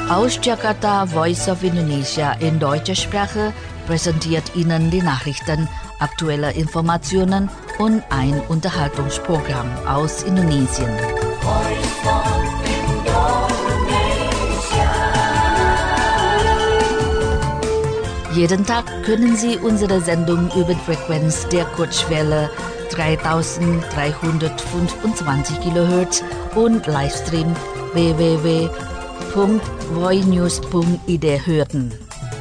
Aus Jakarta, Voice of Indonesia in deutscher Sprache präsentiert Ihnen die Nachrichten, aktuelle Informationen und ein Unterhaltungsprogramm aus Indonesien. Jeden Tag können Sie unsere Sendung über die Frequenz der Kurzwelle 3325 kHz und Livestream www.voinews.id hören.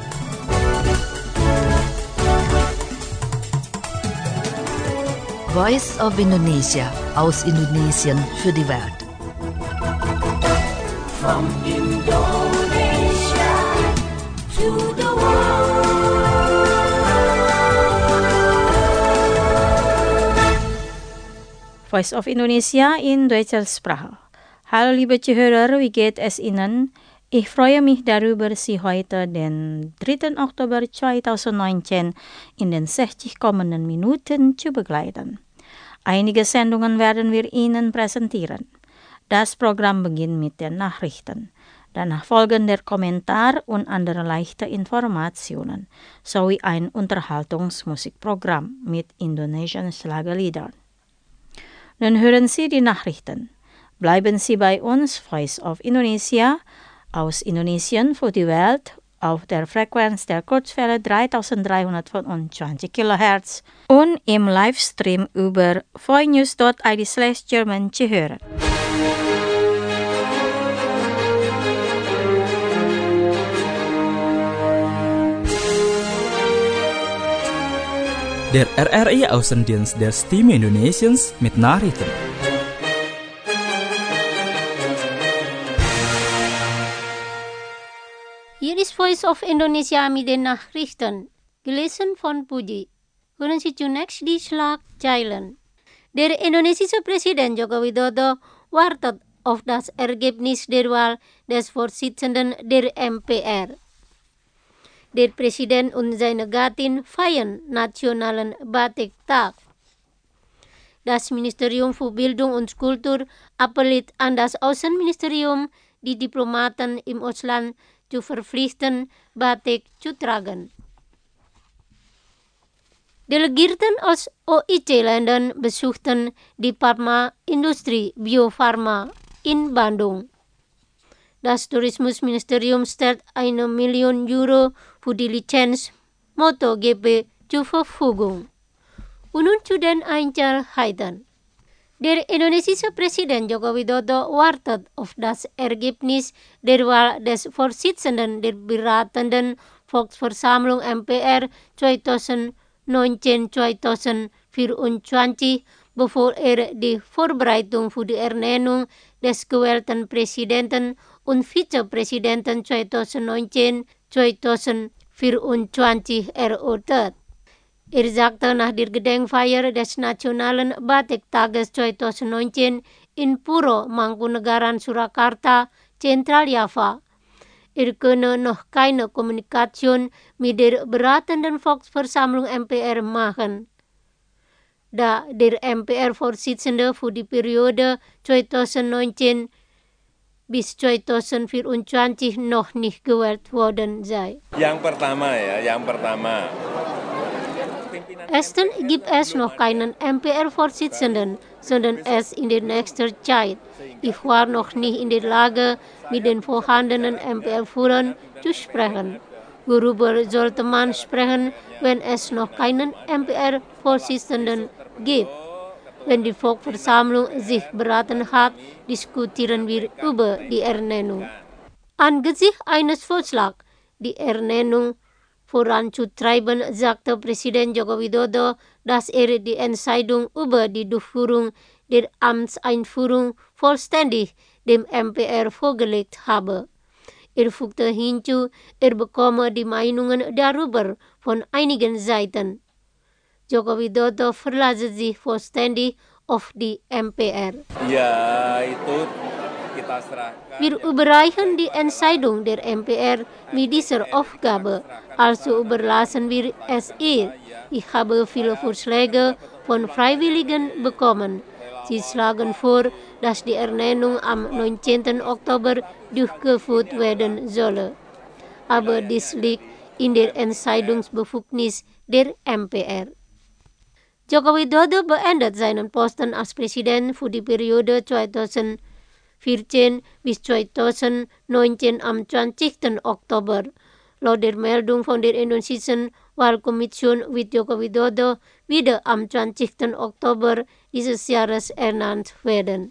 Voice of Indonesia aus Indonesien für die Welt. From Indonesia to the world. Voice of Indonesia in deutscher Sprache. Hallo liebe Zuhörer, wie geht es Ihnen? Ich freue mich darüber, Sie heute den 3. Oktober 2019 in den 60 kommenden Minuten zu begleiten. Einige Sendungen werden wir Ihnen präsentieren. Das Programm beginnt mit den Nachrichten. Danach folgen der Kommentar und andere leichte Informationen, sowie ein Unterhaltungsmusikprogramm mit indonesischen Schlagerliedern. Nun hören Sie die Nachrichten. Bleiben Sie bei uns, Voice of Indonesia, aus Indonesien für die Welt, auf der Frequenz der Kurzwelle 3325 kHz und im Livestream über voinews.id/German zu hören. Der RRI-Außendienst der Stimme Indonesiens mit Nachrichten. Hier ist Voice of Indonesia mit den Nachrichten, gelesen von Puji. Hören Sie zunächst die Schlagzeilen. Der indonesische Präsident Joko Widodo wartet auf das Ergebnis der Wahl des Vorsitzenden der MPR. Der Präsident und seine Gattin feiern nationalen Batiktag. Das Ministerium für Bildung und Kultur appelliert an das Außenministerium, die Diplomaten im Ausland zu verpflichten, Batik zu tragen. Delegierten aus OIC-Ländern besuchten die Pharmaindustrie Bio Farma in Bandung. Das Tourismusministerium stellt 1 Million Euro für die Lizenz MotoGP zur Verfügung. Und nun zu den Einzelheiten. Der indonesische Präsident Joko Widodo wartet auf das Ergebnis der Wahl des Vorsitzenden der beratenden Volksversammlung MPR 2019-2024, bevor er die Vorbereitung für die Ernennung des gewählten Präsidenten und Vizepräsidenten 2019-2024 erörtert. Er sagte nach der Gedenkfeier des Nationalen Batiktages 2019 in Puro Mangkunegaran, Surakarta, Zentraljava, er könne noch keine Kommunikation mit der beratenden Volksversammlung MPR machen, da der MPR-Vorsitzende für die Periode 2019 bis 2024 noch nicht gewählt worden sei. Yang pertama. Erstens gibt es noch keinen MPR-Vorsitzenden, sondern erst in der nächsten Zeit. Ich war noch nicht in der Lage, mit den vorhandenen MPR-Führern zu sprechen. Worüber sollte man sprechen, wenn es noch keinen MPR-Vorsitzenden gibt? Wenn die Volksversammlung sich beraten hat, diskutieren wir über die Ernennung. Angesichts eines Vorschlags, die Ernennung voranzutreiben, sagte Präsident Joko Widodo, dass er die Entscheidung über die Durchführung der Amtseinführung vollständig dem MPR vorgelegt habe. Er fügte hinzu, er bekomme die Meinungen darüber von einigen Seiten. Joko Widodo verlasse sich vollständig auf die MPR. Ya, itu kita serahkan. Wir überreichen die Entscheidung der MPR mit dieser Aufgabe, also überlassen wir es ihr. Ich habe viele Vorschläge von Freiwilligen bekommen. Sie schlagen vor, dass die Ernennung am 19. Oktober durchgeführt werden solle. Aber dies liegt in der Entscheidungsbefugnis der MPR. Joko Widodo beendet seinen Posten als Präsident für die Periode 2014 bis 2019 am 20. Oktober. Laut der Meldung von der Indonesischen Wahlkommission wird Joko Widodo wieder am 20. Oktober dieses Jahres ernannt werden.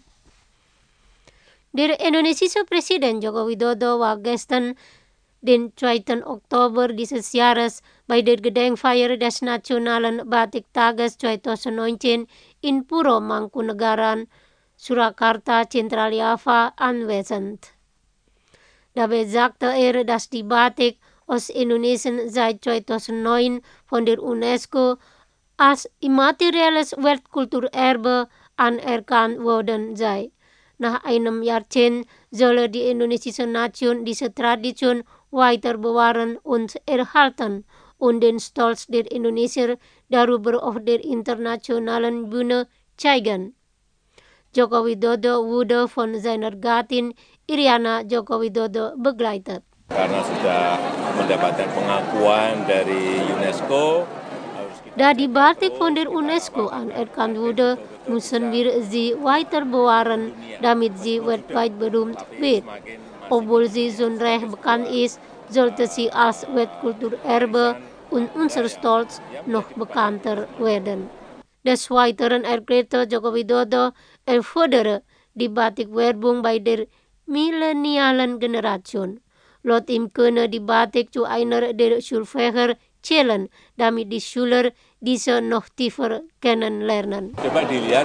Der indonesische Präsident Joko Widodo war gestern, den 2. Oktober dieses Jahres, bei der Gedenkfeier des Nationalen Batik-Tages 2019 in Puro Mangkunegaran, Surakarta, Zentraljava anwesend. Dabei sagte er, dass die Batik aus Indonesien seit 2009 von der UNESCO als immaterielles Weltkulturerbe anerkannt worden sei. Nach einem Jahrzehnt solle die indonesische Nation diese Tradition weiter bewahren und erhalten und den Stolz der Indonesier darüber auf der internationalen Bühne zeigen. Joko Widodo wurde von seiner Gattin Iriana Joko Widodo begleitet. Karena sudah mendapatkan pengakuan dari UNESCO. Da die Batik von der UNESCO anerkannt wurde, müssen wir sie weiter bewahren, damit sie weltweit berühmt wird. Obwohl sie schon recht bekannt ist, sollte sie als Weltkulturerbe und unser Stolz noch bekannter werden. Des Weiteren erklärte Joko Widodo, er fördere die Batik-Werbung bei der millennialen Generation. Laut ihm könne die Batik zu einer der Schulfächer zählen, damit die Schüler diese noch tiefer kennenlernen. Coba dilihat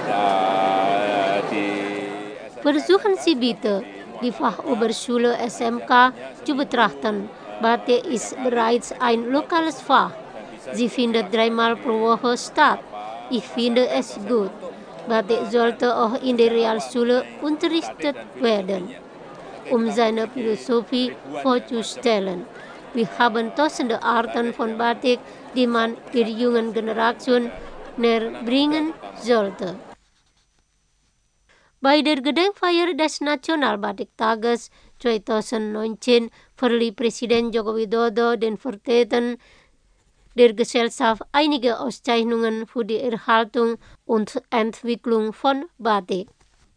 di Versuchen Sie bitte, die Fachoberschule SMK zu betrachten. Batik ist bereits ein lokales Fach. Sie findet 3-mal pro Woche statt. Ich finde es gut. Batik sollte auch in der Realschule unterrichtet werden, um seine Philosophie vorzustellen. Wir haben tausende Arten von Batik, die man der jungen Generation näher bringen sollte. Bei der Gedenkfeier des Nationalbatik-Tages 2019 verlieh Präsident Joko Widodo den Vertretern der Gesellschaft einige Auszeichnungen für die Erhaltung und Entwicklung von Batik.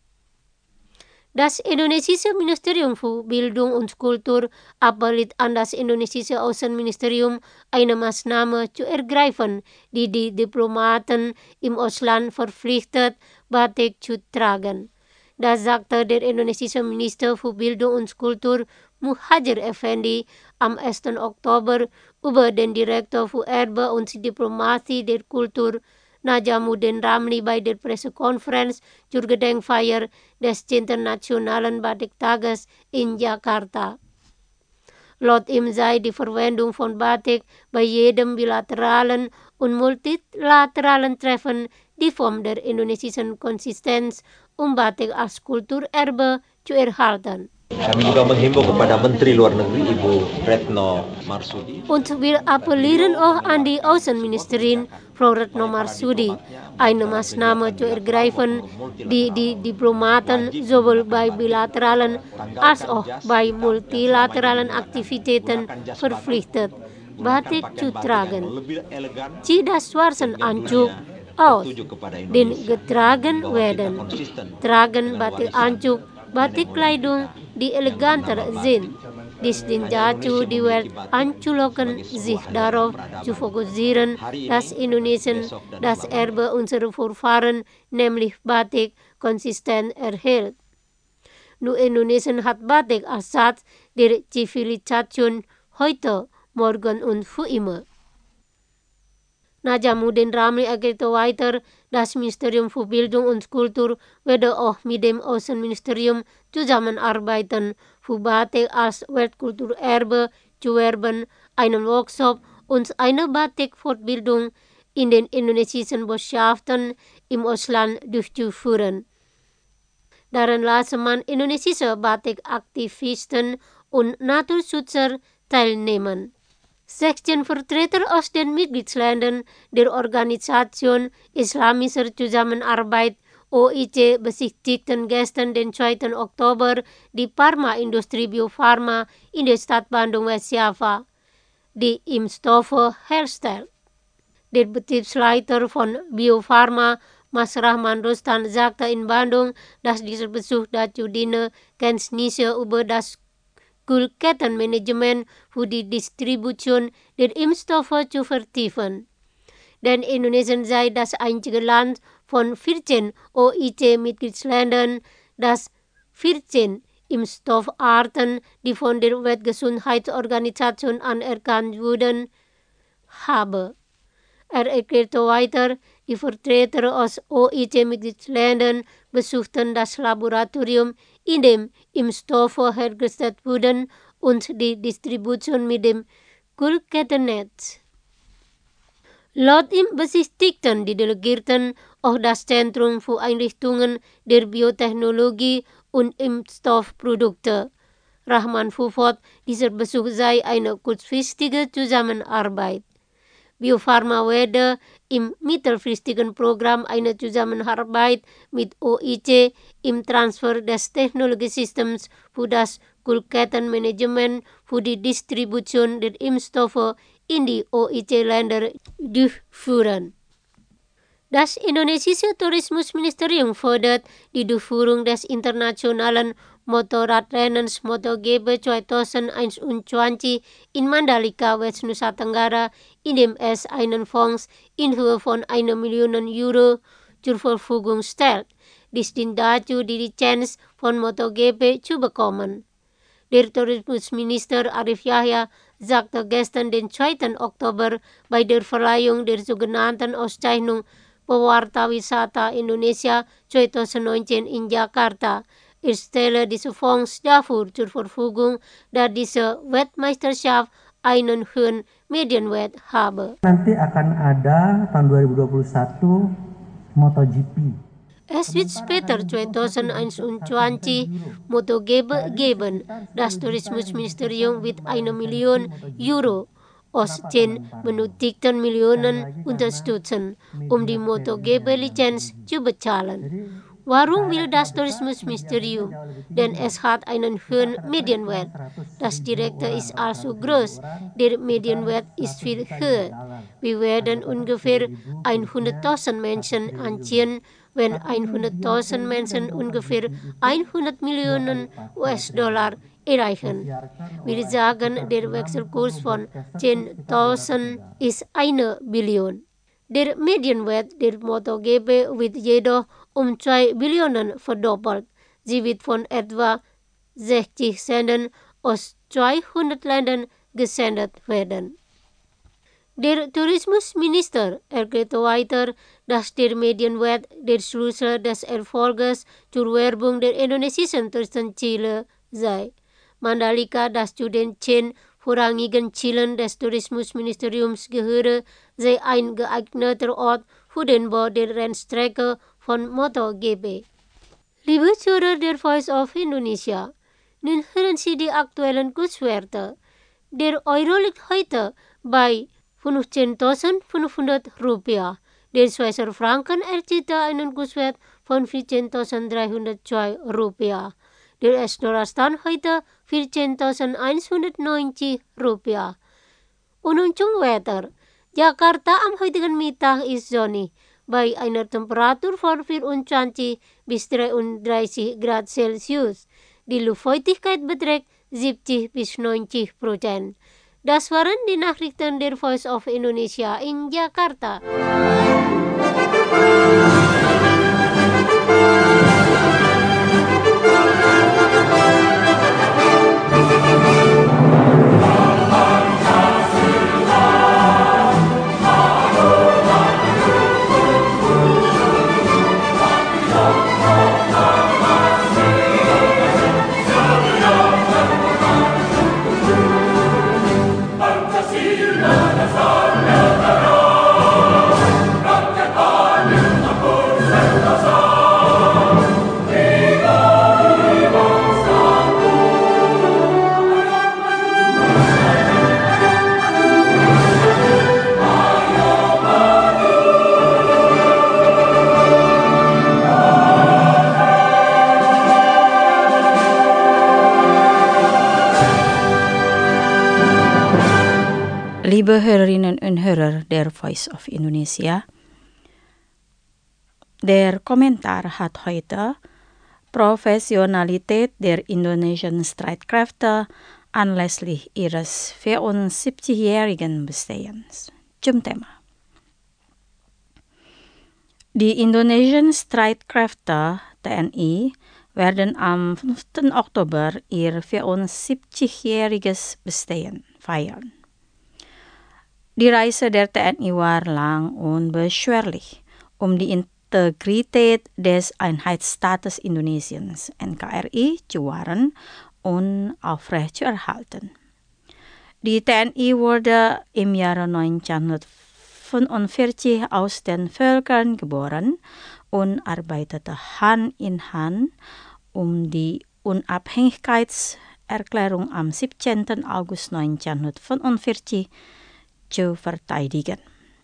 Das indonesische Ministerium für Bildung und Kultur appelliert an das indonesische Außenministerium, eine Maßnahme zu ergreifen, die die Diplomaten im Ausland verpflichtet, Batik zu tragen. Das sagte der indonesische Minister für Bildung und Kultur Muhadjir Effendi am 1. Oktober über den Direktor für Erbe und Diplomatie der Kultur Najamuddin Ramli bei der Pressekonferenz zur Gedenkfeier des 10. Nationalen Batik-Tages in Jakarta. Laut ihm sei die Verwendung von Batik bei jedem bilateralen und multilateralen Treffen die Form der indonesischen Konsistenz, um Batik als Kulturerbe zu erhalten. Kami juga menghimbau kepada Menteri Luar Negeri Ibu Retno Marsudi. Und wir appellieren auch an die Außenministerin Frau Retno Marsudi, eine Maßnahme zu ergreifen, die die Diplomaten sowohl bei bilateralen als auch bei multilateralen Aktivitäten verpflichtet, Batik zu tragen. Tidak schwarzen Anzug aus, den getragen werden. Tragen Batikanzug, Batikkleidung, die eleganter sind. Dies dient dazu, die Welt anzulocken, sich darauf zu fokussieren, dass Indonesien das Erbe unserer Vorfahren, nämlich Batik, konsistent erhält. Nur Indonesien hat Batik als Satz der Zivilisation heute, morgen und für immer. Najamuddin Ramli erklärte weiter, das Ministerium für Bildung und Kultur werde auch mit dem Außenministerium zusammenarbeiten, für Batik als Weltkulturerbe zu werben, einen Workshop und eine Batik-Fortbildung in den indonesischen Botschaften im Ausland durchzuführen. Daran lasse man indonesische Batik-Aktivisten und Naturschützer teilnehmen. 16 Vertreter aus den Mitgliedsländern der Organisation Islamischer Zusammenarbeit OIC besiktigten gestern den 2. Oktober die Pharma Industrie Bio Farma in der Stadt Bandung West-Java, die Impfstoffe herstellt. Der Betriebsleiter von Bio Farma, Mas Rahman Rustan, sagte in Bandung, dass dieser Besuch dazu diene, Kenntnisse über das Kühlkettenmanagement für die Distribution der Impfstoffe zu vertiefen. Denn Indonesien sei das einzige Land von 14 OIC-Mitgliedsländern, das 14 Impfstoffarten, die von der Weltgesundheitsorganisation anerkannt wurden, habe. Erklärte weiter, die Vertreter aus OIC-Mitgliedsländern besuchten das Laboratorium, in dem Impfstoffe hergestellt wurden, und die Distribution mit dem Kühlkettennetz. Laut ihm besichtigten die Delegierten auch das Zentrum für Einrichtungen der Biotechnologie und Impfstoffprodukte. Rahman fuhr fort, dieser Besuch sei eine kurzfristige Zusammenarbeit. Bio Farma werde im mittelfristigen Programm eine Zusammenarbeit mit OIC im Transfer des Technologiesystems für das Kühlkettenmanagement für die Distribution der Impfstoffe in die OIC-Länder durchführen. Das indonesische Tourismusministerium fördert die Durchführung des internationalen Motorradrennens MotoGP 2021 in Mandalika, West Nusa Tenggara, indem es einen Fonds in Höhe von 1 Million Euro zur Verfügung stellt, destinat dazu, die Lizenz von MotoGP zu bekommen. Der Tourismusminister Arif Yahya sagte gestern den 2. Oktober bei der Verleihung der sogenannten Auszeichnung Pewarta Wisata Indonesia 2019 in Jakarta, er stelle diese Fonds dafür zur Verfügung, da diese Weltmeisterschaft einen hohen Medienwert habe. Nanti akan ada tahun 2021 MotoGP. Es wird später 2021 MotoGP geben. Das Tourismusministerium wird 1 Million Euro aus 10 benötigten Millionen unterstützen, um die MotoGP-Lizenz zu bezahlen. Warum will das Tourismusministerium? Denn es hat einen hohen Medienwert. Das Direkte ist also groß. Der Medienwert ist viel höher. Wir werden ungefähr 100.000 Menschen anziehen, wenn 100.000 Menschen ungefähr 100 Millionen US-Dollar erreichen. Wir sagen, der Wechselkurs von 10.000 ist 1 Billion. Der Medienwert der MotoGP wird jedoch um 2 Billionen verdoppelt. Sie wird von etwa 60 Sendern aus 200 Ländern gesendet werden. Der Tourismusminister erklärte weiter, dass der Medienwert der Schlüssel des Erfolges zur Werbung der indonesischen Touristenziele sei. Mandalika, das zu den 10 vorrangigen Zielen des Tourismusministeriums gehöre, sei ein geeigneter Ort für den Bau der Rennstrecke von MotoGP. Liebe Zuhörer der Voice of Indonesia, nun hören Sie die aktuellen Kurswerte. Der Euro liegt heute bei 15.500 Rupiah. Der Schweizer Franken erzielte einen Kurswert von 14.302 Rupiah. Der US-Dollar stand heute 14.190 Rupiah. Und zum Wetter. Jakarta am heutigen Mittag ist sonnig, bei einer Temperatur von 24 bis 33 Grad Celsius. Die Luftfeuchtigkeit beträgt 70 bis 90%. Das waren die Nachrichten der Voice of Indonesia in Jakarta. Pancasila dasar negara, rakyat adil Liebe Hörerinnen und Hörer der Voice of Indonesia, der Kommentar hat heute Professionalität der indonesischen Streitkräfte anlässlich ihres 74-jährigen Bestehens zum Thema. Die indonesischen Streitkräfte TNI werden am 5. Oktober ihr 74-jähriges Bestehen feiern. Die Reise der TNI war lang und beschwerlich, um die Integrität des Einheitsstaates Indonesiens NKRI zu wahren und aufrechtzuerhalten. Die TNI wurde im Jahre 1945 aus den Völkern geboren und arbeitete Hand in Hand, um die Unabhängigkeitserklärung am 17. August 1945 zu verteidigen.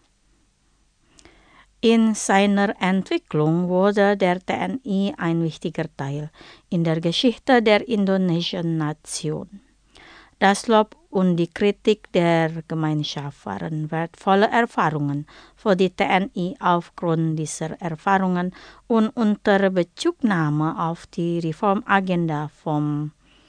In seiner Entwicklung wurde der TNI ein wichtiger Teil in der Geschichte der indonesischen Nation. Das Lob und die Kritik der Gemeinschaft waren wertvolle Erfahrungen für die TNI aufgrund dieser Erfahrungen und unter Bezugnahme auf die Reformagenda von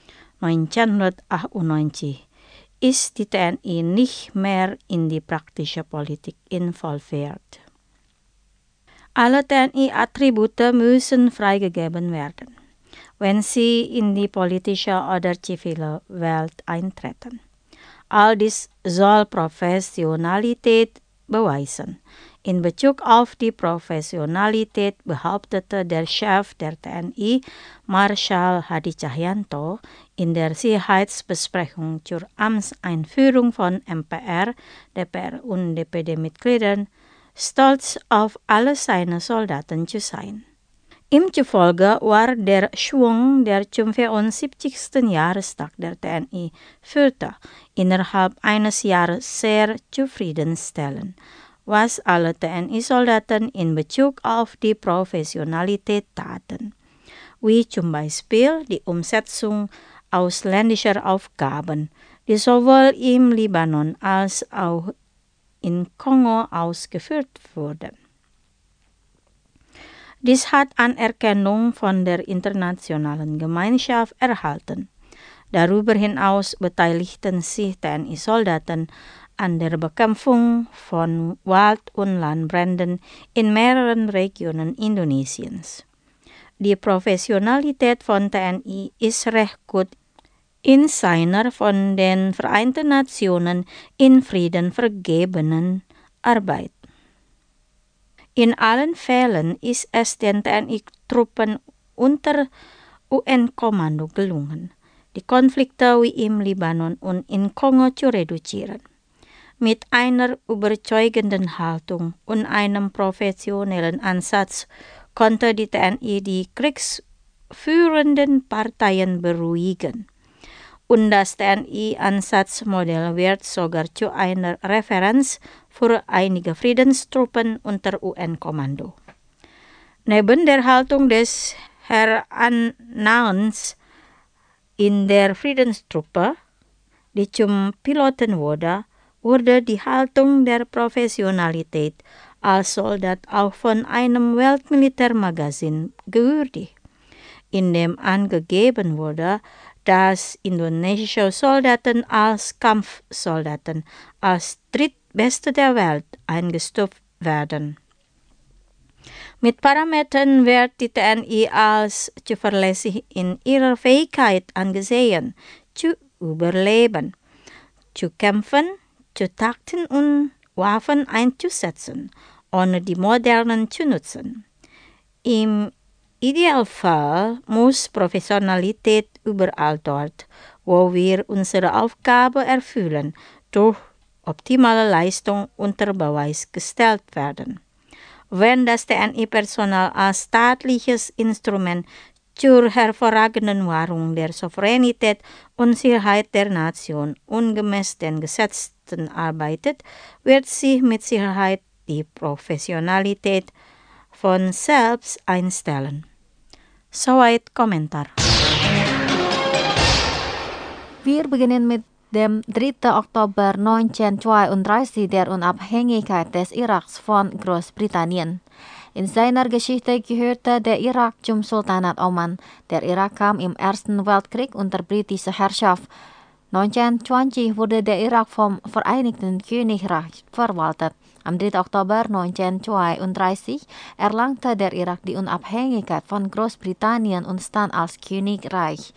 1998 ist die TNI nicht mehr in die praktische Politik involviert. Alle TNI-Attribute müssen freigegeben werden, wenn sie in die politische oder zivile Welt eintreten. All dies soll Professionalität beweisen. In Bezug auf die Professionalität behauptete der Chef der TNI, Marschall Hadi Cahyanto, in der Sicherheitsbesprechung zur Amtseinführung von MPR, DPR und DPD-Mitgliedern, stolz auf alle seine Soldaten zu sein. Ihm zufolge war der Schwung, der zum 74. Jahrestag der TNI führte, innerhalb eines Jahres sehr zufriedenstellend, was alle TNI-Soldaten in Bezug auf die Professionalität taten, wie zum Beispiel die Umsetzung ausländischer Aufgaben, die sowohl im Libanon als auch in Kongo ausgeführt wurden. Dies hat Anerkennung von der internationalen Gemeinschaft erhalten. Darüber hinaus beteiligten sich TNI-Soldaten an der Bekämpfung von Wald- und Landbränden in mehreren Regionen Indonesiens. Die Professionalität von TNI ist recht gut in seiner von den Vereinten Nationen in Frieden vergebenen Arbeit. In allen Fällen ist es den TNI-Truppen unter UN-Kommando gelungen, die Konflikte wie im Libanon und in Kongo zu reduzieren. Mit einer überzeugenden Haltung und einem professionellen Ansatz konnte die TNI die kriegsführenden Parteien beruhigen. Und das TNI-Ansatzmodell wird sogar zu einer Referenz für einige Friedenstruppen unter UN-Kommando. Neben der Haltung des Herrn Annans in der Friedenstruppe, die zum Piloten wurde die Haltung der Professionalität als Soldat auch von einem Weltmilitärmagazin gewürdigt, in dem angegeben wurde, dass indonesische Soldaten als Kampfsoldaten als drittbeste der Welt eingestuft werden. Mit Parametern wird die TNI als zuverlässig in ihrer Fähigkeit angesehen, zu überleben, zu kämpfen, zu takten und Waffen einzusetzen, ohne die modernen zu nutzen. Im Idealfall muss Professionalität überall dort, wo wir unsere Aufgabe erfüllen, durch optimale Leistung unter Beweis gestellt werden. Wenn das TNI-Personal als staatliches Instrument zur hervorragenden Wahrung der Souveränität und Sicherheit der Nation ungemäß den Gesetzen arbeitet, wird sich mit Sicherheit die Professionalität von selbst einstellen. Soweit Kommentar. Wir beginnen mit Dem 3. Oktober 1932 der Unabhängigkeit des Iraks von Großbritannien. In seiner Geschichte gehörte der Irak zum Sultanat Oman. Der Irak kam im Ersten Weltkrieg unter britischer Herrschaft. 1920 wurde der Irak vom Vereinigten Königreich verwaltet. Am 3. Oktober 1932 erlangte der Irak die Unabhängigkeit von Großbritannien und stand als Königreich.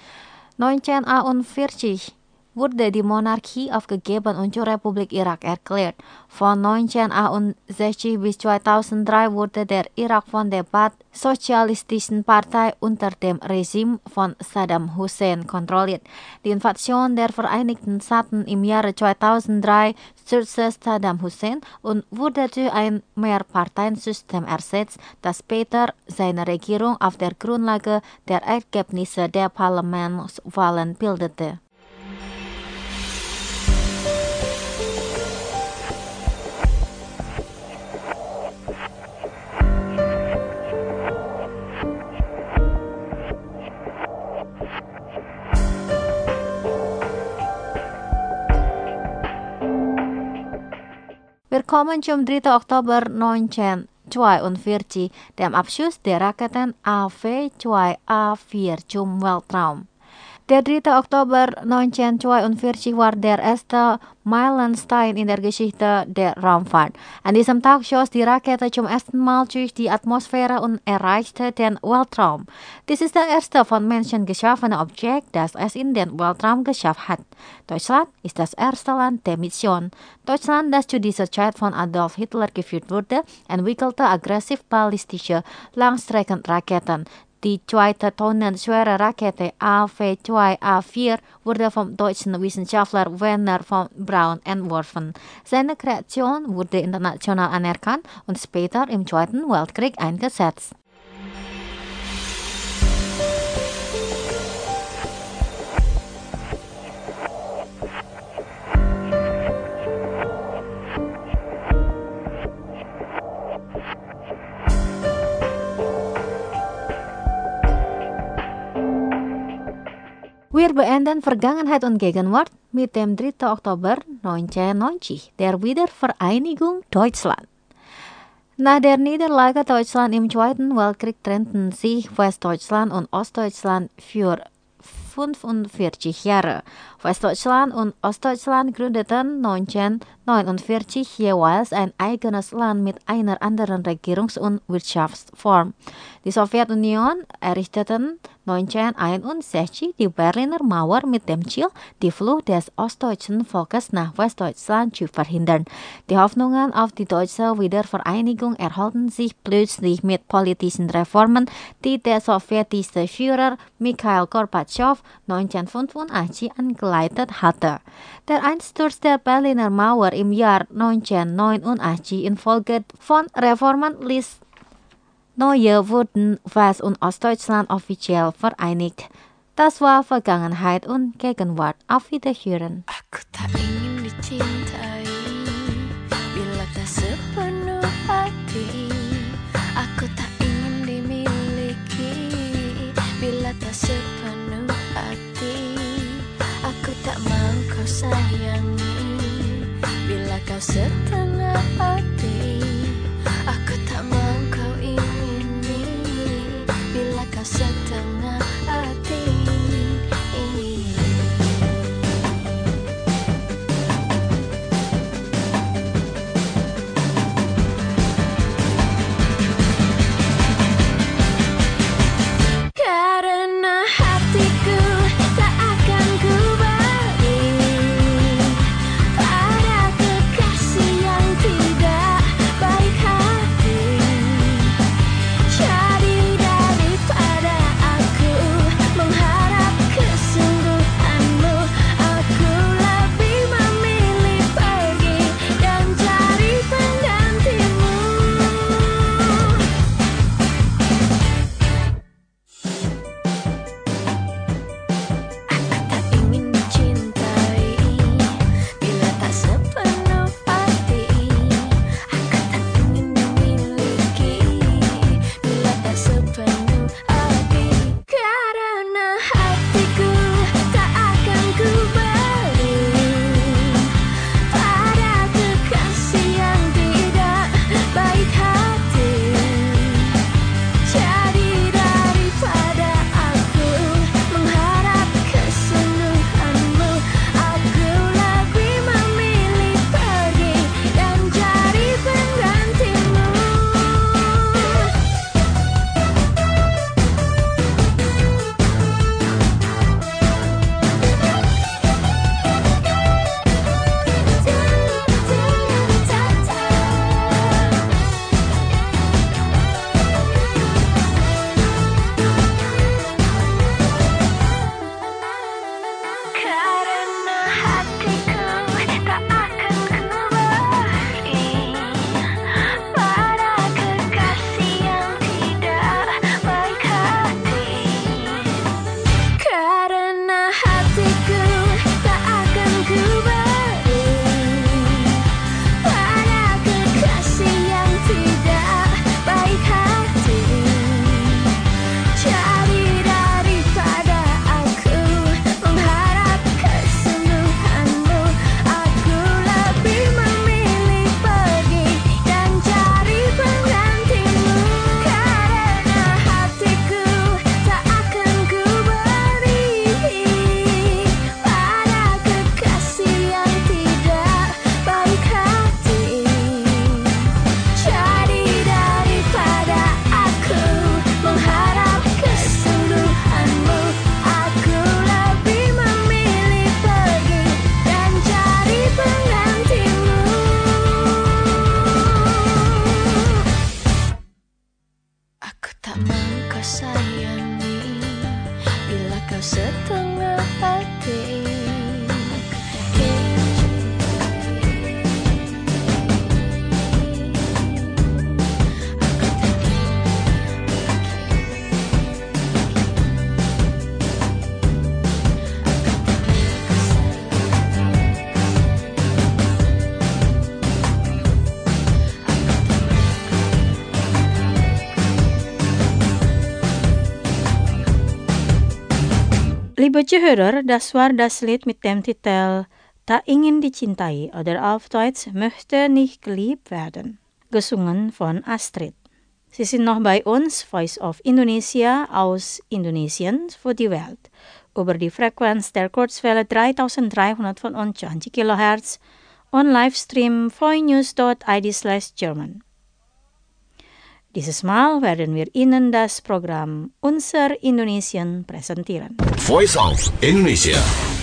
1941 wurde die Monarchie aufgegeben und zur Republik Irak erklärt. Von 1961 bis 2003 wurde der Irak von der Baath-Sozialistischen Partei unter dem Regime von Saddam Hussein kontrolliert. Die Invasion der Vereinigten Staaten im Jahre 2003 stürzte Saddam Hussein und wurde durch ein Mehrparteiensystem ersetzt, das später seine Regierung auf der Grundlage der Ergebnisse der Parlamentswahlen bildete. Willkommen zum 3. Oktober 1942, dem Abschuss der Raketen AV-2A4 zum Weltraum. Der 3. Oktober 1942 war der erste Meilenstein in der Geschichte der Raumfahrt. An diesem Tag schoss die Rakete zum ersten Mal durch die Atmosphäre und erreichte den Weltraum. Dies ist das erste von Menschen geschaffene Objekt, das es in den Weltraum geschafft hat. Deutschland ist das erste Land der Mission. Deutschland, das zu dieser Zeit von Adolf Hitler geführt wurde, entwickelte aggressiv ballistische Langstreckenraketen. Die 2 Tonnen schwere Rakete AV-2A4 wurde vom deutschen Wissenschaftler Wernher von Braun entworfen. Seine Kreation wurde international anerkannt und später im Zweiten Weltkrieg eingesetzt. Wir beenden Vergangenheit und Gegenwart mit dem 3. Oktober 1990, der Wiedervereinigung Deutschland. Nach der Niederlage Deutschland im Zweiten Weltkrieg trennten sich Westdeutschland und Ostdeutschland für 45 Jahre. Westdeutschland und Ostdeutschland gründeten 1949 jeweils ein eigenes Land mit einer anderen Regierungs- und Wirtschaftsform. Die Sowjetunion errichteten 1961 die Berliner Mauer mit dem Ziel, die Flucht des ostdeutschen Volkes nach Westdeutschland zu verhindern. Die Hoffnungen auf die deutsche Wiedervereinigung erholten sich plötzlich mit politischen Reformen, die der sowjetische Führer Mikhail Gorbatschow 1985 angeleitet hatte. Der Einsturz der Berliner Mauer im Jahr 1989 infolge von Reformen ließ Neue wurden West- und Ostdeutschland offiziell vereinigt. Das war Vergangenheit und Gegenwart. Auf Wiederhören. Aku tak ingin dicintai bila tak sepenuh hati. Aku tak ingin dimiliki bila tak sepenuh hati. Aku tak mau kau sayangi bila kau setengah hati. Aku tak mau kau ingini bila kau setengah hati. Karena hatiku tak akan ku beri pada kekasih yang tidak Liebe Zuhörer, das war das Lied mit dem Titel Tak ingin dicintai oder auf Deutsch Möchte nicht geliebt werden, gesungen von Astrid. Sie sind noch bei uns, Voice of Indonesia aus Indonesien für die Welt, über die Frequenz der Kurzwelle 3325 kHz und Livestream voinews.id/German. Dieses Mal werden wir Ihnen das Programm Unser Indonesien präsentieren. Voice of Indonesia.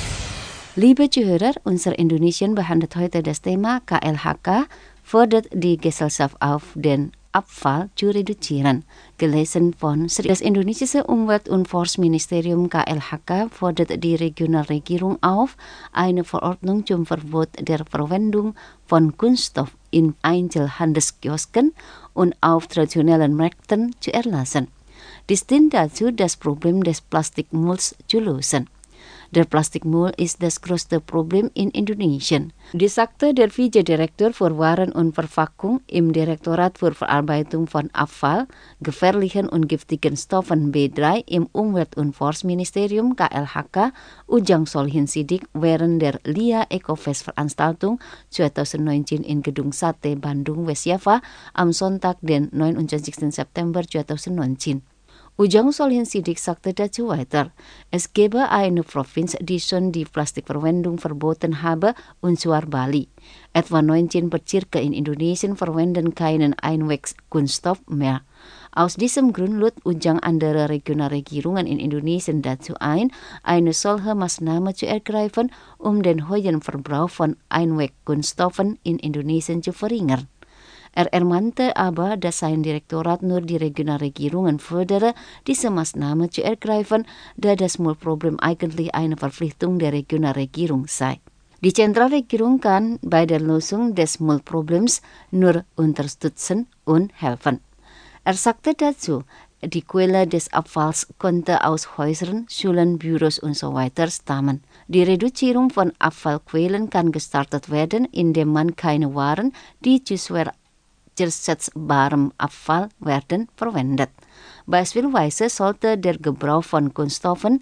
Liebe Zuhörer, Unser Indonesien behandelt heute das Thema KLHK, fordert die Gesellschaft auf, den Abfall zu reduzieren. Gelesen von das indonesische Umwelt- und Forstministerium KLHK fordert die Regionalregierung auf, eine Verordnung zum Verbot der Verwendung von Kunststoff in Einzelhandelskiosken und auf traditionellen Märkten zu erlassen. Dies dient dazu, das Problem des Plastikmülls zu lösen. Der Plastikmüll ist das größte Problem in Indonesien. Dies sagte der Vizedirektor für Waren und Verpackung im Direktorat für Verarbeitung von Abfall, gefährlichen und giftigen Stoffen B3 im Umwelt- und Forstministerium KLHK, Ujang Solihin Sidik, während der LIA Ecofest-Veranstaltung 2019 in Gedung Sate, Bandung, West-Java am Sonntag, den 29. September 2019. Ujang Solihin Sidik sagte dazu weiter, es gebe eine Provinz, die schon die Plastikverwendung verboten habe, und zwar Bali. Etwa 19 Bezirke in Indonesien verwenden keinen Einwegkunststoff mehr. Aus diesem Grund lud Ujang andere Regionalregierungen in Indonesien dazu ein, eine solche Maßnahme zu ergreifen, um den hohen Verbrauch von Einwegkunststoffen in Indonesien zu verringern. Er ermahnte aber, dass sein Direktorat nur die Regionalregierungen fördere, diese Maßnahme zu ergreifen, da das Müllproblem eigentlich eine Verpflichtung der Regionalregierung sei. Die Zentralregierung kann bei der Lösung des Müllproblems nur unterstützen und helfen. Er sagte dazu, die Quelle des Abfalls könnte aus Häusern, Schulen, Büros usw. stammen. Die Reduzierung von Abfallquellen kann gestartet werden, indem man keine Waren, die zu schwer zersetzbarem Abfall werden, verwendet. Beispielsweise sollte der Gebrauch von Kunststoffen,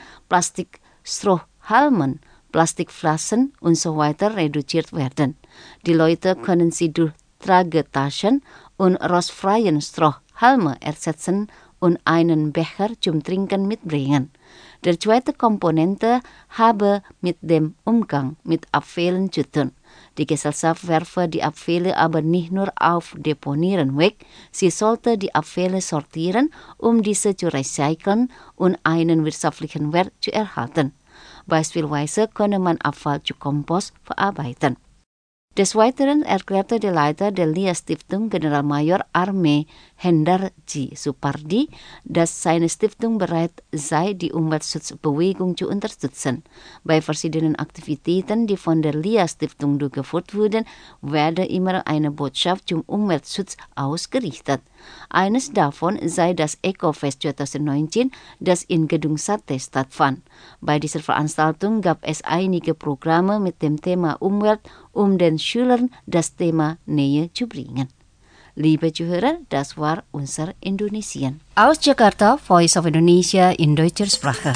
Plastikstrohhalmen, Plastikflaschen usw. reduziert werden. Die Leute können sie durch Tragetaschen und rostfreien Strohhalme ersetzen und einen Becher zum Trinken mitbringen. Der zweite Komponente habe mit dem Umgang mit Abfällen zu tun. Die Gesellschaft werfe die Abfälle aber nicht nur auf Deponieren weg, sie sollte die Abfälle sortieren, um diese zu recyceln und einen wirtschaftlichen Wert zu erhalten. Beispielsweise könne man Abfall zu Kompost verarbeiten. Des Weiteren erklärte der Leiter der LIA-Stiftung, Generalmajor Armee Hendarji Supardi, dass seine Stiftung bereit sei, die Umweltschutzbewegung zu unterstützen. Bei verschiedenen Aktivitäten, die von der LIA-Stiftung durchgeführt wurden, werde immer eine Botschaft zum Umweltschutz ausgerichtet. Eines davon sei das Ecofest 2019, das in Gedung Sate stattfand. Bei dieser Veranstaltung gab es einige Programme mit dem Thema Umwelt, um den Schülern das Thema näher zu bringen. Liebe Zuhörer, das war Unser Indonesien. Aus Jakarta, Voice of Indonesia in deutscher Sprache.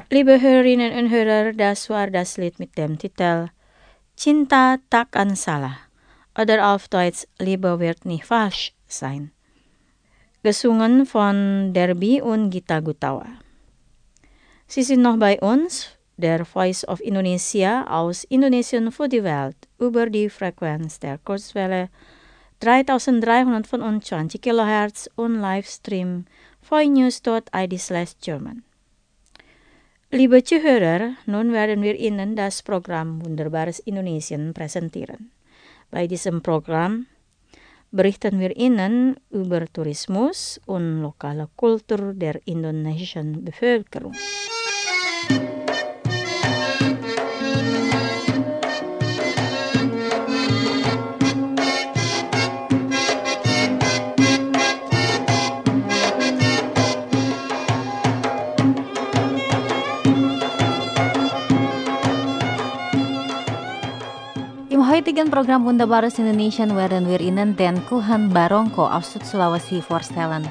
Liebe Hörerinnen und Hörer, das war das Lied mit dem Titel Cinta takkan salah, oder auf Deutsch Liebe wird nicht falsch sein. Gesungen von Derby und Gita Gutawa. Sie sind noch bei uns, der Voice of Indonesia aus Indonesien für die Welt, über die Frequenz der Kurzwelle 3325 kHz und Livestream voinews.id/German. Liebe Zuhörer, nun werden wir Ihnen das Programm Wunderbares Indonesien präsentieren. Bei diesem Programm berichten wir Ihnen über Tourismus und lokale Kultur der indonesischen Bevölkerung. Im heutigen Program Wunderbares Indonesian werden wir Ihnen den Kuchen Barongko aus Sulawesi vorstellen.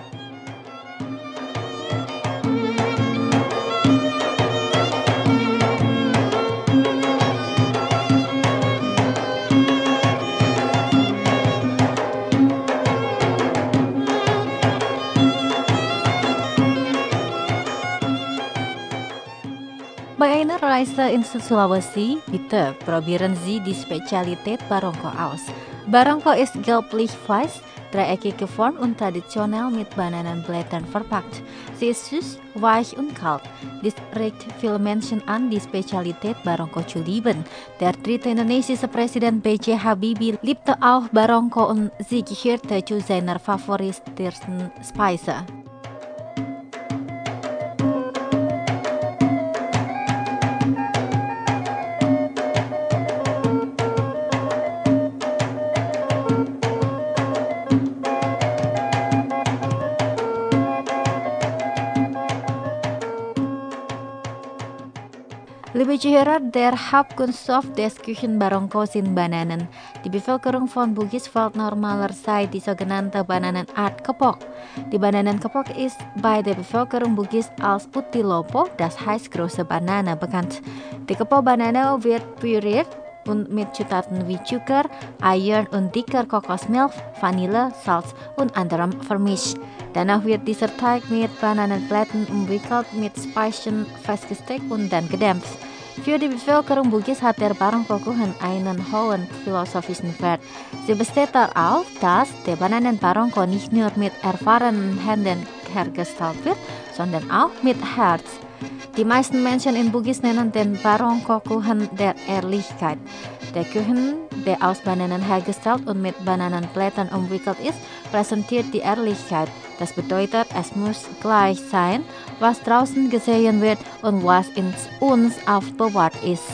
Bei einer Reise in Sulawesi, bitte probieren Sie die Spezialität Barongko aus. Barongko ist gelblich-weiß, dreieckig geformt und traditionell mit Bananenblättern verpackt. Sie ist süß, weich und kalt. Dies regt viele Menschen an, die Spezialität Barongko zu lieben. Der dritte indonesische Präsident B.J. Habibie liebte auch Barongko und sie gehörte zu seiner favorisierten Speise. Liebe Zuhörer, der Hauptkunststoff des Kuchen Barongko sind Bananen. Die Bevölkerung von Bugis folgt normalerweise die sogenannte Bananenart Kepok. Die Bananenkepok ist bei der Bevölkerung Bugis als Utilopo, das heißt große Banane, bekannt. Die Kepok-Banane wird püriert und mit Zutaten wie Zucker, Eier und dicker Kokosmilch, Vanille, Salz und anderem vermischt. Danach wird dieser Teig mit Bananenblättern umwickelt, mit Speisen festgesteckt und dann gedämpft. Für die Bevölkerung Bugis hat der Barongko-Kuchen einen hohen philosophischen Wert. Sie besteht darauf, dass der Bananen-Barongko nicht nur mit erfahrenen Händen hergestellt wird, sondern auch mit Herz. Die meisten Menschen in Bugis nennen den Barongko-Kuchen der Ehrlichkeit. Der Kuchen, der aus Bananen hergestellt und mit Bananenblättern umwickelt ist, präsentiert die Ehrlichkeit. Das bedeutet, es muss gleich sein, was draußen gesehen wird und was in uns aufbewahrt ist.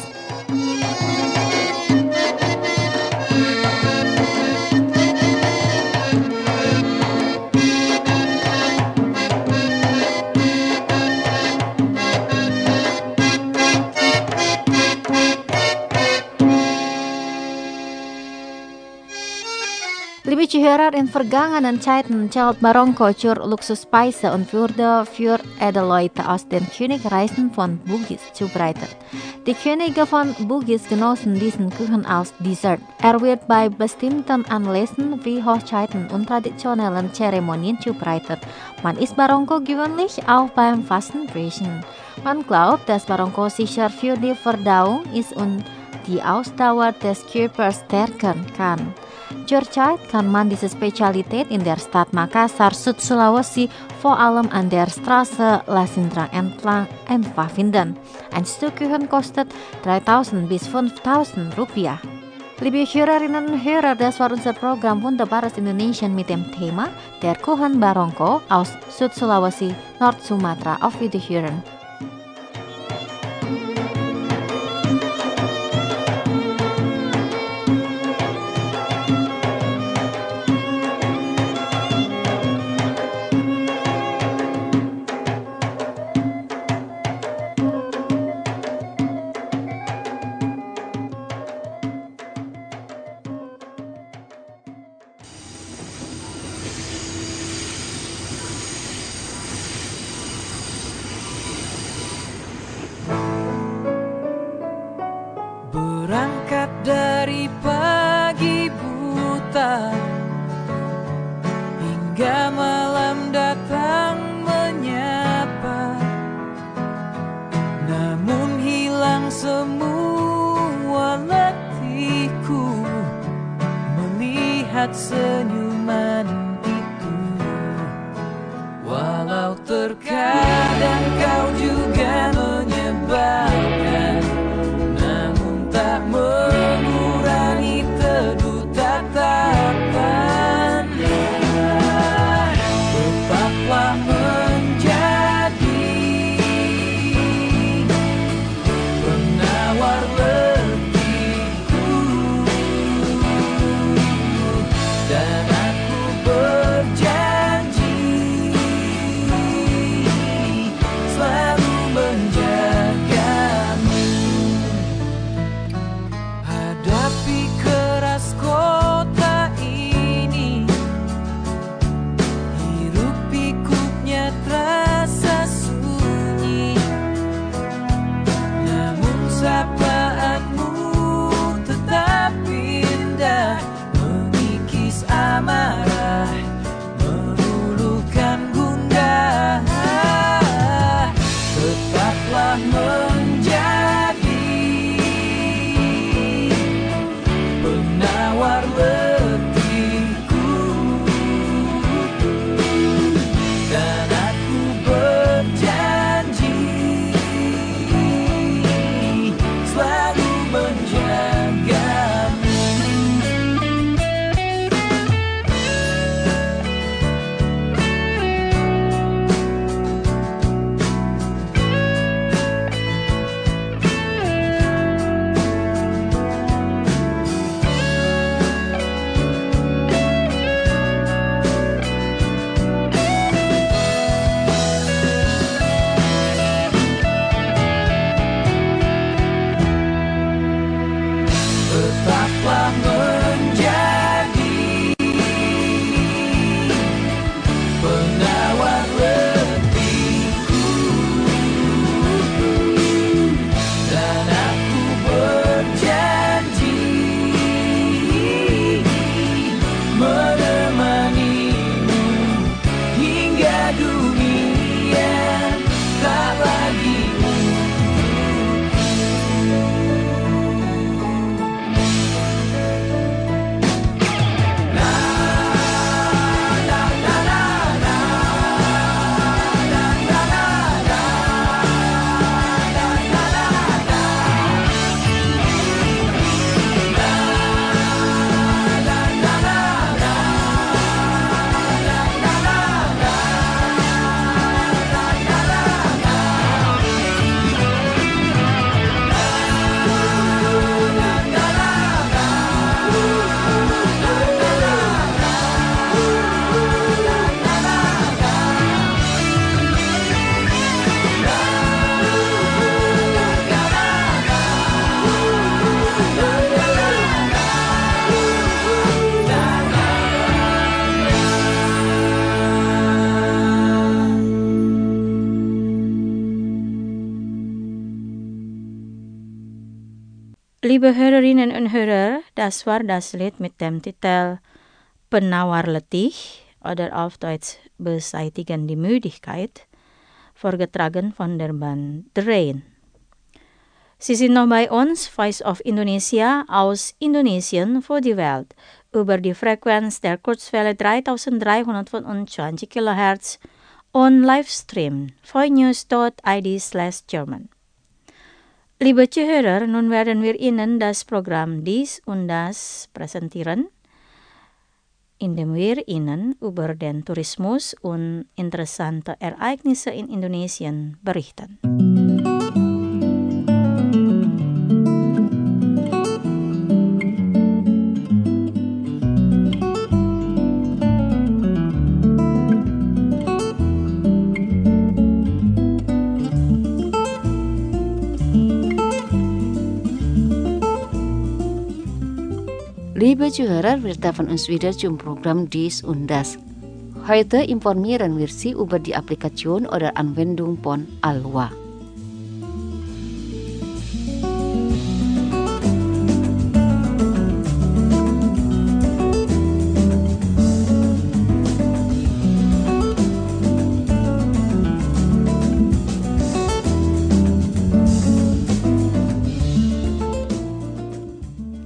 Liebe Zuhörer, in vergangenen Zeiten zählt Barongko zur Luxusspeise und wurde für Edelleute aus den Königreichen von Bugis zubereitet. Die Könige von Bugis genossen diesen Kuchen als Dessert. Er wird bei bestimmten Anlässen wie Hochzeiten und traditionellen Zeremonien zubereitet. Man isst Barongko gewöhnlich auch beim Fastenbrechen. Man glaubt, dass Barongko sicher für die Verdauung ist und die Ausdauer des Körpers stärken kann. Zurzeit kann man diese Spezialität in der Stadt Makassar, Süd-Sulawesi, vor allem an der Straße Lasindra entlang einfach finden. Ein Stück Kuchen kostet 3.000 bis 5.000 Rupiah. Liebe Hörerinnen und Hörer, das war unser Programm Wunderbares Indonesien mit dem Thema der Kuchen Barongko aus Süd-Sulawesi, Nord-Sumatra. Auf Wiederhören. semua letihku melihat senyuman itu. Walau terkadang kau juga menyebalkan, namun tak mengurangi teduh tatapan. Tetaplah menjadi penawar letihku, dan aku berjanji selalu menjagamu. Hadapi keras kota ini, hirup pikuknya terasa sunyi, namun sapaanmu tetap indah, mengikis amarah, meluluhkan gundah. Tetaplah menjadi penawar letihku, dan aku berjanji selalu menjagamu. Tetaplah menjadi penawar letihku, dan aku berjanji menemanimu hingga dunia tak lagi Liebe Hörerinnen und Hörer, das war das Lied mit dem Titel Penawar Letih oder auf Deutsch Beseitigen die Müdigkeit, vorgetragen von der Band The Rain. Sie sind noch bei uns, Voice of Indonesia, aus Indonesien für die Welt, über die Frequenz der Kurzwelle 3325 kHz und Livestream voinews.id/German. Liebe Zuhörer, nun werden wir Ihnen das Programm Dies und Das präsentieren, indem wir Ihnen über den Tourismus und interessante Ereignisse in Indonesien berichten. Liebe Zuhörer, wir treffen uns wieder zum Programm Dies und Das. Heute informieren wir Sie über die Applikation oder Anwendung von Alwa.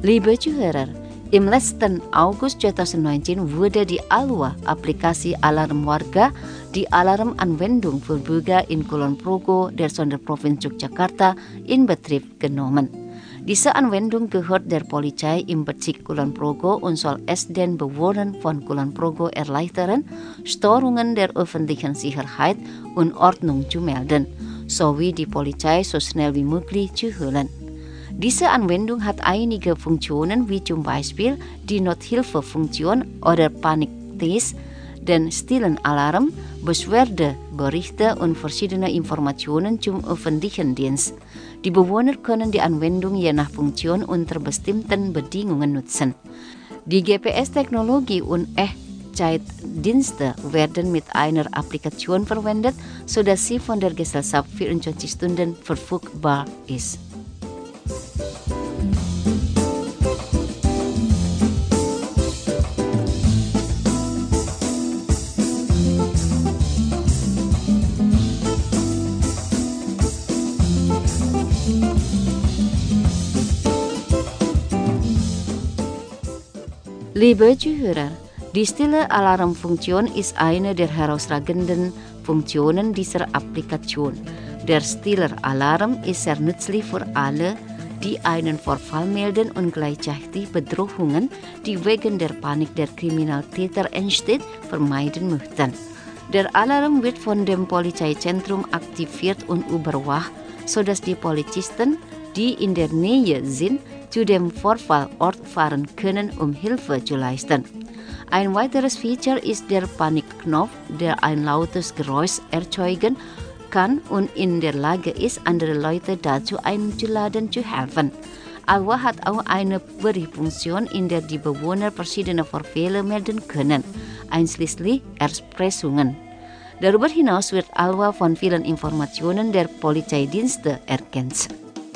Liebe Zuhörer, im letzten August 2019 wurde die ALWA-Applikasi Alarm Warga, die Alarmanwendung für Bürger in Kulon Progo der Sonderprovinz Yogyakarta, in Betrieb genommen. Diese Anwendung gehört der Polizei im Bezirk Kulon Progo und soll es den Bewohnern von Kulon Progo erleichtern, Störungen der öffentlichen Sicherheit und Ordnung zu melden, sowie die Polizei so schnell wie möglich zu holen. Diese Anwendung hat einige Funktionen, wie zum Beispiel die Nothilfefunktion oder Paniktest, den stillen Alarm, Beschwerdeberichte und verschiedene Informationen zum öffentlichen Dienst. Die Bewohner können die Anwendung je nach Funktion unter bestimmten Bedingungen nutzen. Die GPS-Technologie und Echtzeitdienste werden mit einer Applikation verwendet, sodass sie von der Gesellschaft 24 Stunden verfügbar ist. Liebe Zuhörer, die stille Alarmfunktion ist eine der herausragenden Funktionen dieser Applikation. Der stille Alarm ist sehr nützlich für alle, die einen Vorfall melden und gleichzeitig Bedrohungen, die wegen der Panik der Kriminaltäter entsteht, vermeiden möchten. Der Alarm wird von dem Polizeizentrum aktiviert und überwacht, sodass die Polizisten, die in der Nähe sind, zu dem Vorfallort fahren können, um Hilfe zu leisten. Ein weiteres Feature ist der Panikknopf, der ein lautes Geräusch erzeugen kann und in der Lage ist, andere Leute dazu einzuladen, zu helfen. ALWA hat auch eine Berichtfunktion, in der die Bewohner verschiedene Vorfälle melden können, einschließlich Erpressungen. Darüber hinaus wird ALWA von vielen Informationen der Polizeidienste ergänzt.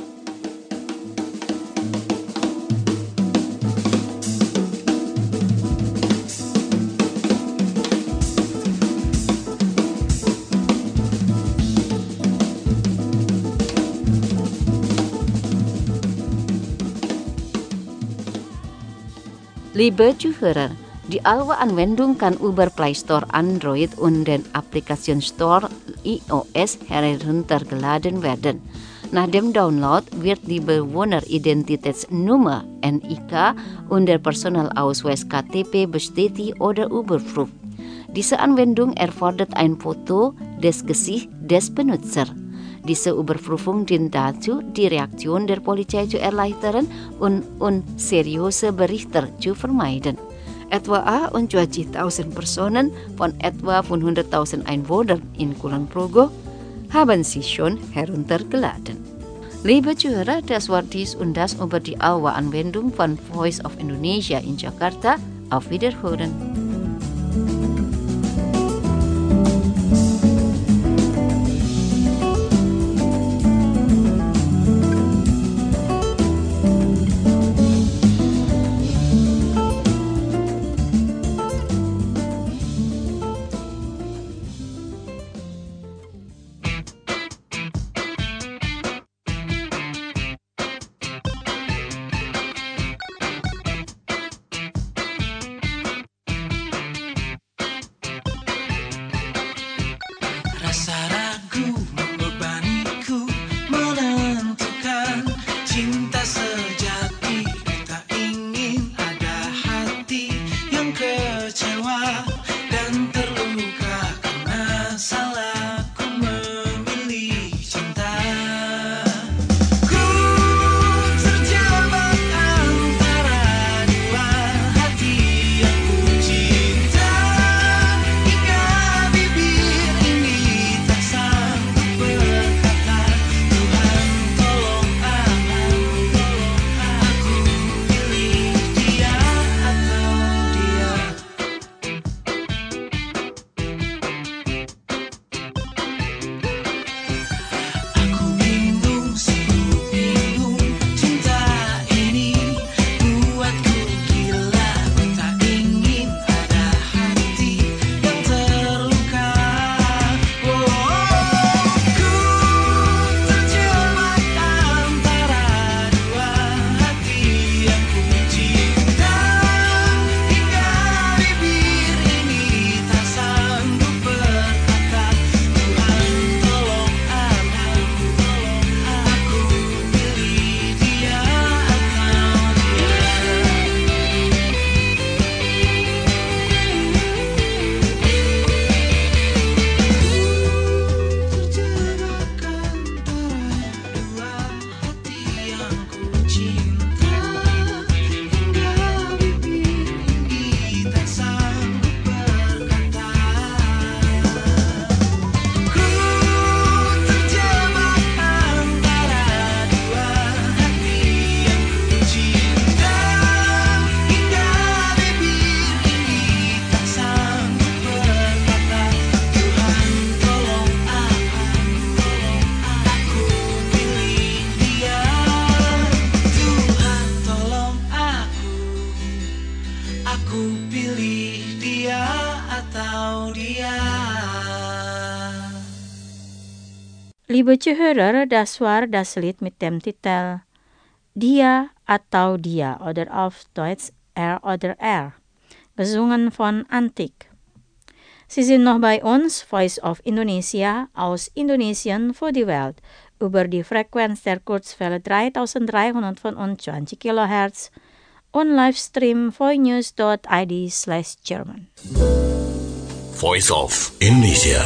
Liebe Zuhörer, die ALWA-Anwendung kann über Play Store Android und den Applikationsstore iOS heruntergeladen werden. Nach dem Download wird die Bewohneridentitätsnummer NIK und der Personalausweis KTP bestätigt oder überprüft. Diese Anwendung erfordert ein Foto des Gesichts des Benutzers. Diese Überprüfung dient dazu, die Reaktion der Polizei zu erleichtern und unseriöse Berichte zu vermeiden. Etwa 21.000 Personen von etwa 500.000 Einwohnern in Kulon Progo haben sie schon heruntergeladen. Liebe Zuhörer, das war dies und das über die ALWA-Anwendung von Voice of Indonesia in Jakarta. Auf Wiederhören. Liebe Zuhörer, das war das Lied mit dem Titel Dia atau Dia oder auf Deutsch Er oder Er, gesungen von Antik. Sie sind noch bei uns, Voice of Indonesia, aus Indonesien für die Welt, über die Frequenz der Kurzwelle 3325 kHz und Livestream voinews.id/German. Voice of Indonesia.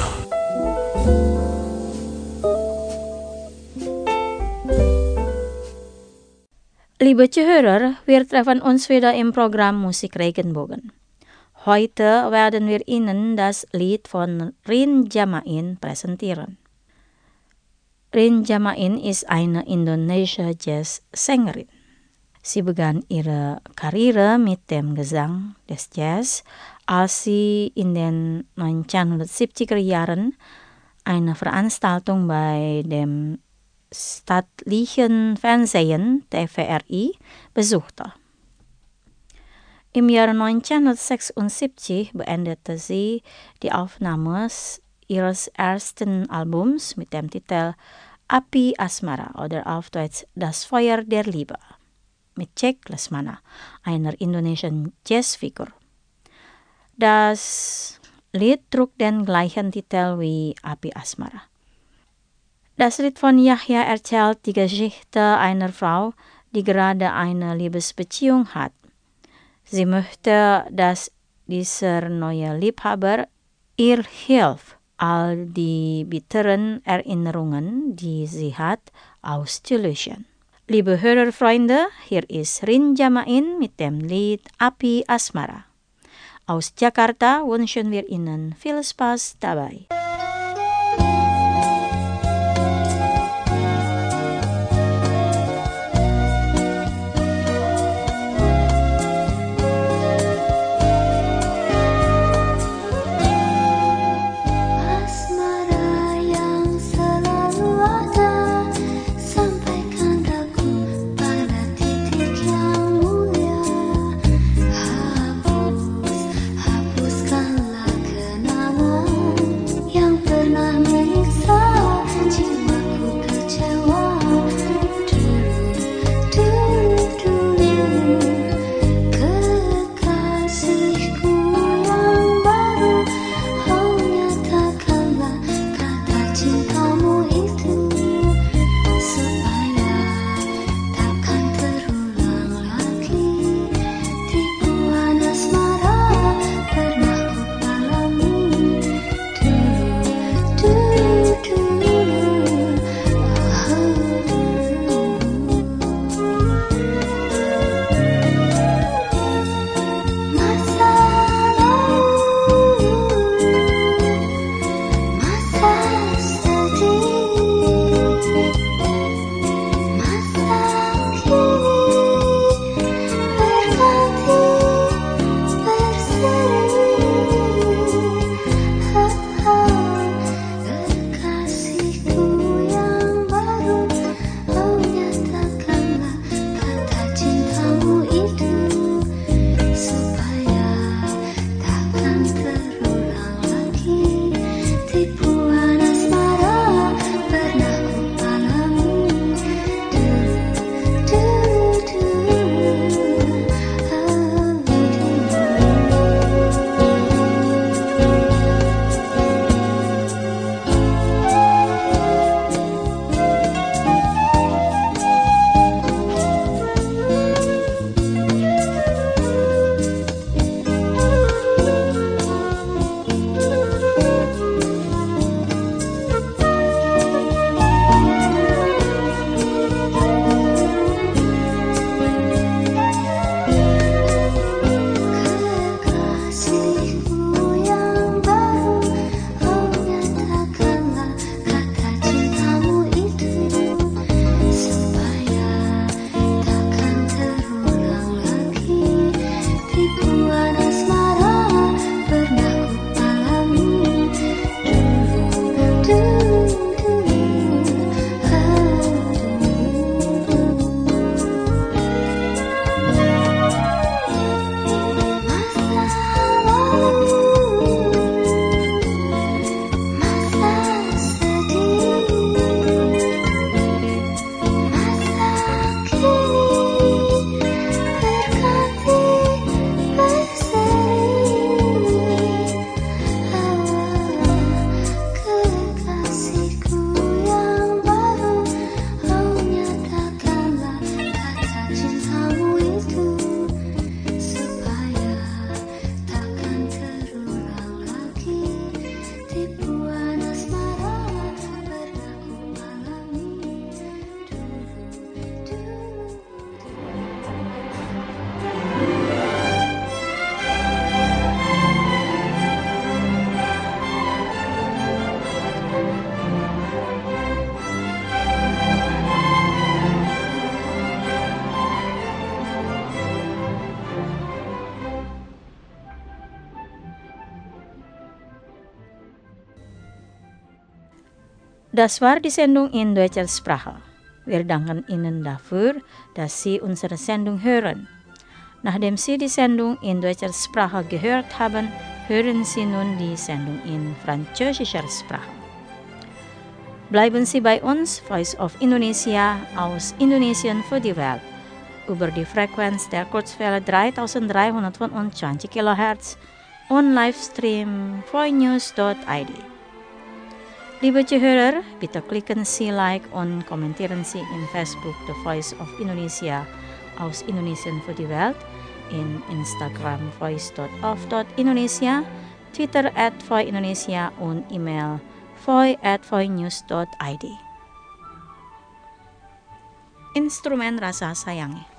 Liebe Zuhörer, wir treffen uns wieder im Programm Musik Regenbogen. Heute werden wir Ihnen das Lied von Rin Jamain präsentieren. Rin Jamain ist eine indonesische Jazzsängerin. Sie begann ihre Karriere mit dem Gesang des Jazz, als sie in den 1970er Jahren eine Veranstaltung bei dem staatlichen Fernsehen TVRI besuchte. Im Jahr 1976 beendete sie die Aufnahme ihres ersten Albums mit dem Titel Api Asmara oder auf Deutsch Das Feuer der Liebe mit Jack Lesmana, einer indonesischen Jazzfigur. Das Lied trug den gleichen Titel wie Api Asmara. Das Lied von Yahya erzählt die Geschichte einer Frau, die gerade eine Liebesbeziehung hat. Sie möchte, dass dieser neue Liebhaber ihr hilft, all die bitteren Erinnerungen, die sie hat, auszulöschen. Liebe Hörerfreunde, hier ist Rin Jamain mit dem Lied Api Asmara. Aus Jakarta wünschen wir Ihnen viel Spaß dabei. Yang Das war die Sendung in deutscher Sprache. Wir danken Ihnen dafür, dass Sie unsere Sendung hören. Nachdem Sie die Sendung in deutscher Sprache gehört haben, hören Sie nun die Sendung in französischer Sprache. Bleiben Sie bei uns, Voice of Indonesia aus Indonesien für die Welt, über die Frequenz der Kurzwelle 3325 kHz und Livestream voinews.id. Liebe Zuhörer, bitte klicken Sie Like und kommentieren Sie in Facebook The Voice of Indonesia aus Indonesien für die Welt, in Instagram voice.of.indonesia, Twitter @voindonesia und E-Mail voi@voinews.id. Instrumen rasa sayangnya.